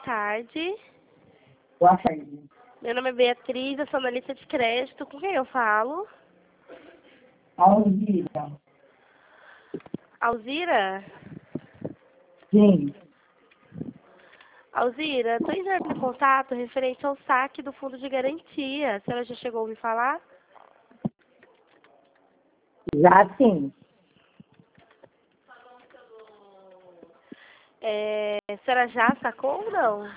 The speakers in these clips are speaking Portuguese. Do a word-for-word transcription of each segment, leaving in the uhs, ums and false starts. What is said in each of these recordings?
tarde. Boa tarde. Meu nome é Beatriz, eu sou analista de crédito. Com quem eu falo? Alzira. Alzira? Sim. Alzira, estou entrando em contato referente ao saque do fundo de garantia. A senhora já chegou a ouvir falar? Já sim. É, a senhora já sacou ou não?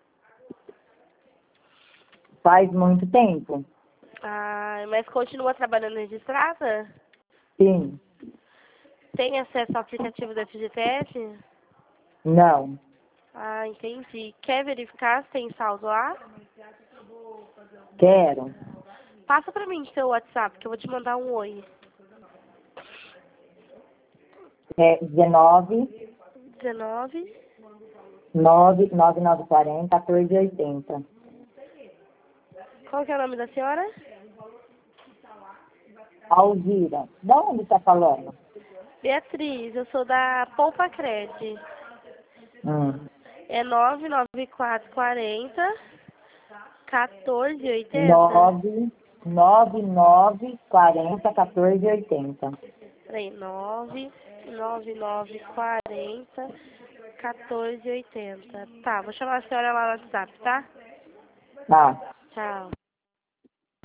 Faz muito tempo? Ah, mas continua trabalhando registrada? Sim. Tem acesso ao aplicativo da F G T S? Não. Ah, entendi. Quer verificar se tem saldo lá? Quero. Passa pra mim seu WhatsApp, que eu vou te mandar um oi. É dezenove, dezenove, nove nove nove quatro zero, quatorze oitenta. qual que é o nome da senhora? Alzira. De onde está falando? Beatriz, eu sou da Poupa Cred. Hum. É nove nove quatro quatro zero, quatorze oitenta. nove nove nove quatro zero, quatorze oitenta. Peraí, nove nove nove quatro zero, quatorze oitenta. Tá, vou chamar a senhora lá no WhatsApp, tá? Tá. Tchau.